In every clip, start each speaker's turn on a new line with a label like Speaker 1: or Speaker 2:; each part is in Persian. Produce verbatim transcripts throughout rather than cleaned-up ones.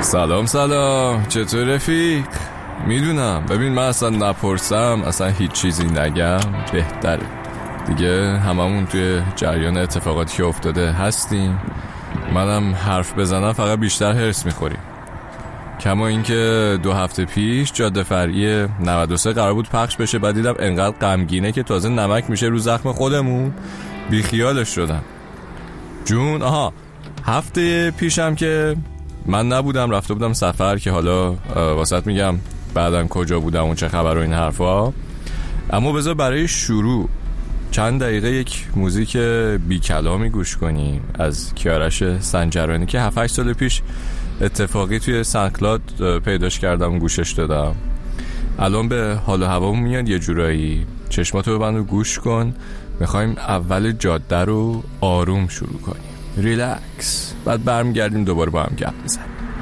Speaker 1: سلام سلام، چطور رفیق؟ میدونم، ببین من اصلا نپرسم، اصلا هیچ چیزی نگم بهتره دیگه. هممون توی جریان اتفاقاتی که افتاده هستیم. منم حرف بزنم فقط بیشتر هرس میخوریم. کما اینکه دو هفته پیش جاده فرعی نود و سه قرار بود پخش بشه، بعد دیدم انقدر غمگینه که تازه نمک میشه رو زخم خودمون، بیخیالش شدم. جون آها هفته پیشم که من نبودم، رفته بودم سفر، که حالا واسط میگم بعدن کجا بودم و چه خبر و این حرفا. اما بذار برای شروع چند دقیقه یک موزیک بی کلامی گوش کنیم از کیارش سنجرانی که هفت هشت سال پیش اتفاقی توی سانکلاد پیداش کردم و گوشش دادم. الان به حال و هوا میاد یه جورایی. چشماتو ببند و گوش کن. میخوایم اول جاده رو آروم شروع کنیم، ریلکس، بعد برمیگردیم دوباره با هم گپ بزنیم.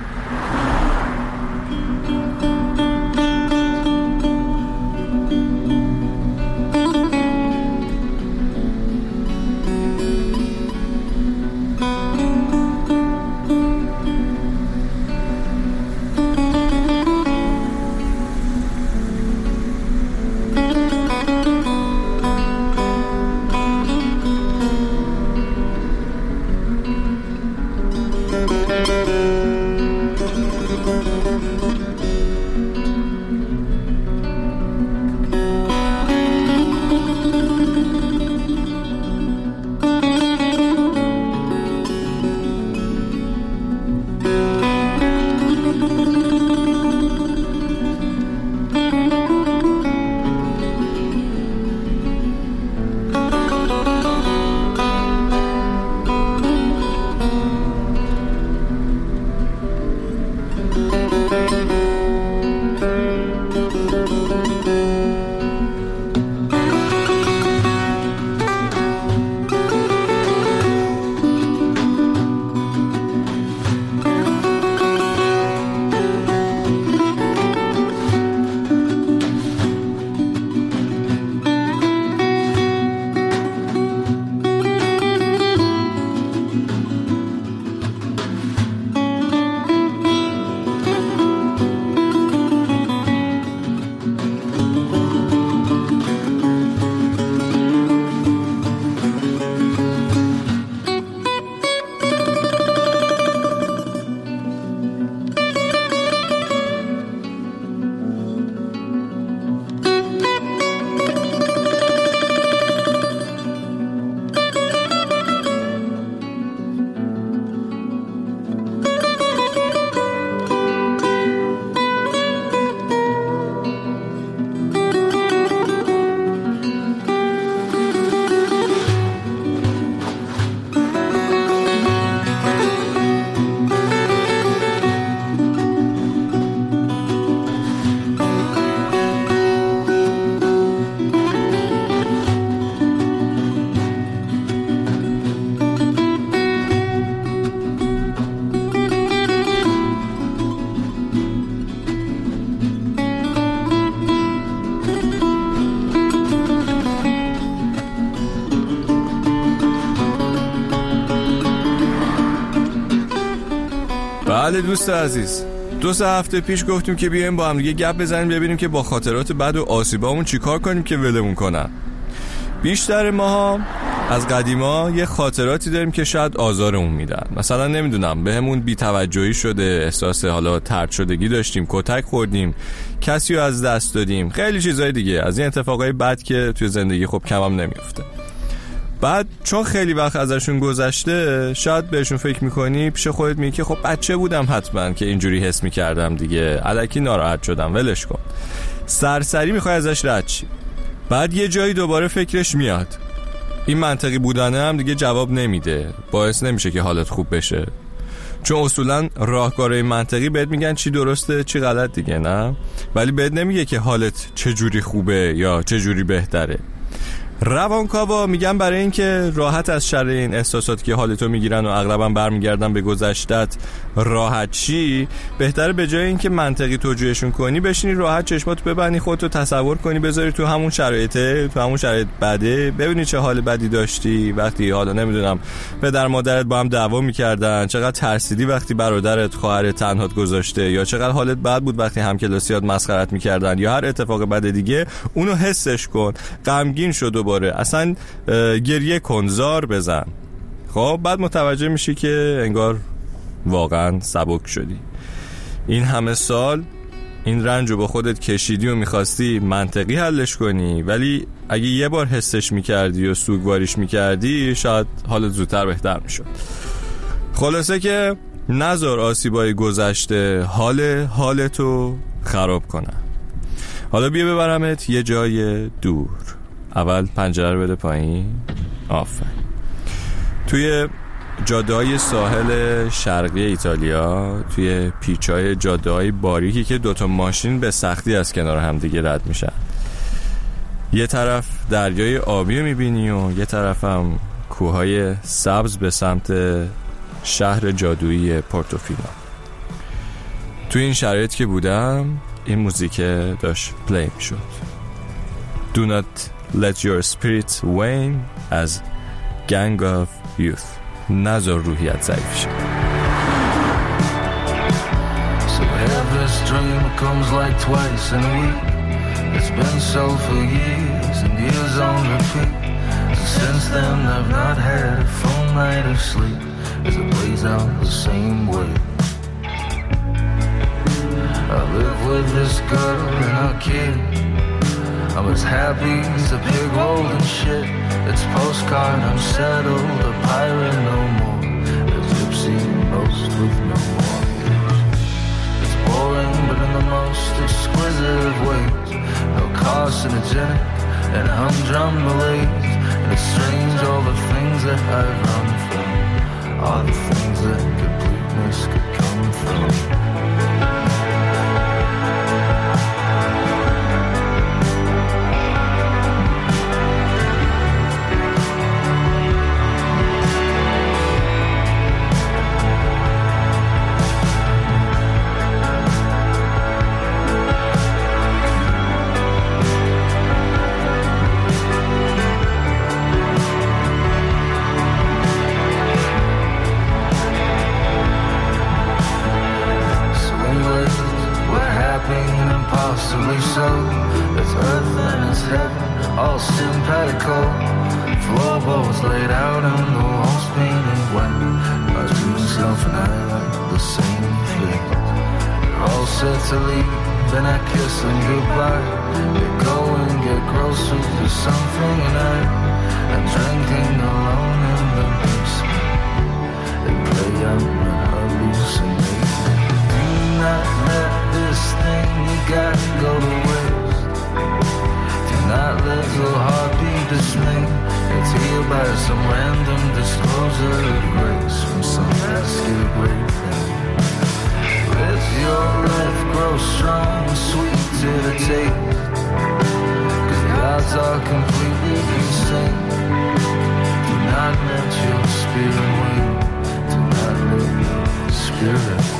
Speaker 1: بله دوست عزیز، دو سه هفته پیش گفتیم که بیایم با هم دیگه گپ بزنیم، ببینیم که با خاطرات بد و آسیبامون چیکار کنیم که ولمون کنن. بیشتر ماها از قدیما یه خاطراتی داریم که شاید آزارمون میدن. مثلا نمیدونم بهمون بی‌توجهی شده، احساس حالا طرد شدگی داشتیم، کتک خوردیم، کسی رو از دست دادیم، خیلی چیزای دیگه از این اتفاقای بد که توی زندگی خب کم هم نمیفته. بعد چون خیلی وقت ازشون گذشته، شاید بهشون فکر میکنی، پیش خودت میگی که خب بچه بودم حتما که اینجوری حس میکردم دیگه، الکی ناراحت شدم، ولش کن. سرسری میخوای ازش رد شی. بعد یه جایی دوباره فکرش میاد، این منطقی بودنه هم دیگه جواب نمیده، باعث نمیشه که حالت خوب بشه. چون اصولا راهکارهای منطقی بهت میگن چی درسته چی غلط دیگه، نه؟ ولی بهت نمیگه که حالت چه جوری خوبه یا چه جوری بهتره. روانکاوا میگن برای اینکه راحت از شر این احساسات که حالتو میگیرن و اغلبا برمیگردن به گذشتت راحت چی، بهتره به جای اینکه منطقی توجیهشون کنی بشینی راحت چشماتو ببندی، خودتو تصور کنی بذاری تو همون شرایطه، تو همون شرایط بده، ببینی چه حال بدی داشتی وقتی حالا نمیدونم پدر مادرت با هم دعوا میکردن، چقدر ترسیدی وقتی برادرت خواهرت تنهات گذاشته، یا چقدر حالت بد بود وقتی همکلاسیات مسخرت میکردن، یا هر اتفاق بد دیگه. اونو حسش کن، غمگین شو دوباره، اصلا گریه کن، زار بزن. خب بعد متوجه میشی که انگار واقعا سبک شدی. این همه سال این رنجو با خودت کشیدی و میخواستی منطقی حلش کنی، ولی اگه یه بار حسش میکردی و سوگواریش میکردی شاید حالت زودتر بهتر میشد. خلاصه که نذار آسیبای گذشته حال حالتو خراب کنه. حالا بیا ببرمت یه جای دور. اول پنجره رو بده پایین. آفرین. توی جاده‌های ساحل شرقی ایتالیا، توی پیچ‌های جاده‌های باریکی که دوتا ماشین به سختی از کنار هم دیگه رد میشن، یه طرف دریای آبی رو میبینی و یه طرف هم کوههای سبز به سمت شهر جادویی پورتوفینو. توی این شرایط که بودم این موزیک داشت پلی میشد. Do not let your spirit wane as Gang of Youth. نذار روحیت ضعیف شه.
Speaker 2: So this dream comes like twice in a week. It's been so for years and years on repeat. Since then I've not had a full night of sleep as it plays out the same way. I live with this girl and our kid. I'm as happy as a pig holding shit. It's postcard, I'm settled, a pirate no more, a gypsy most with no mortgage. It's boring but in the most exquisite ways. No carcinogenic and humdrum malaise. And it's strange all the things that I've run from, all the things that completeness could come from. Impossibly so. It's earth and it's heaven, all simpatico. Floorboards laid out and the walls painted white. I do myself and I like the same thing. We're all set to leave, then I kiss them goodbye. They go and get groceries or something, and I am drinking alone in the basement. They play out my hallucinations. Do not let this thing you got go to waste. Do not let your heart be dismayed. It's healed by some random disclosure of grace from some basket great thing. Let your life grow strong and sweet to the taste, 'cause the odds are completely insane. Do not let your spirit wait. Do not let your spirit wait.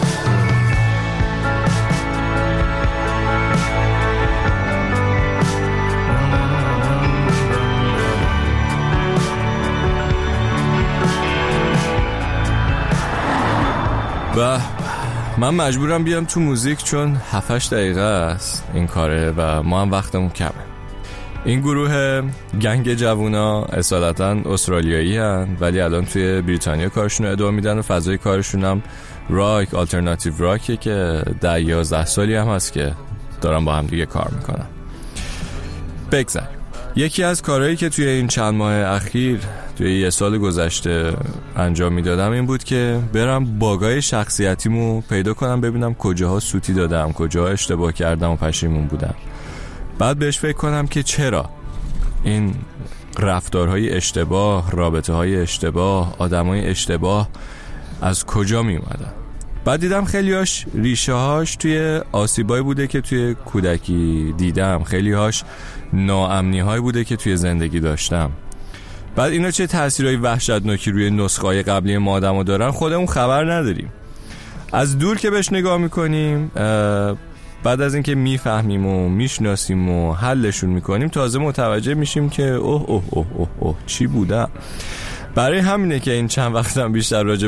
Speaker 1: و من مجبورم بیام تو موزیک چون هفت هشت دقیقه است این کاره و ما هم وقتمون کمه. این گروه گنگ جوونا اصالتا استرالیایی هن ولی الان توی بریتانیا کارشون رو ادامه میدن و فضای کارشون هم راک، آلترناتیو راکه که ده یازده سالی هم هست که دارن با هم دیگه کار میکنن. بگذاریم. یکی از کارهایی که توی این چند ماه اخیر توی یه سال گذشته انجام میدادم این بود که برم باگای شخصیتیمو پیدا کنم، ببینم کجاها سوتی دادم، کجاها اشتباه کردم و پشیمون بودم. بعد بهش فکر کنم که چرا این رفتارهای اشتباه، رابطه‌های اشتباه، آدمای اشتباه از کجا می اومدن. بعد دیدم خیلی هاش ریشه هاش توی آسیبایی بوده که توی کودکی دیدم، خیلی هاش ناامنی هایی بوده که توی زندگی داشتم. بعد اینا چه تأثیرهای وحشتناکی روی نسخه‌های قبلی ما آدمو دارن خودمون خبر نداریم. از دور که بهش نگاه میکنیم، بعد از اینکه میفهمیم و میشناسیم و حلشون میکنیم، تازه متوجه میشیم که اوه اوه اوه اوه, اوه چی بودم. برای همینه که این چند وقتم بیشتر راجع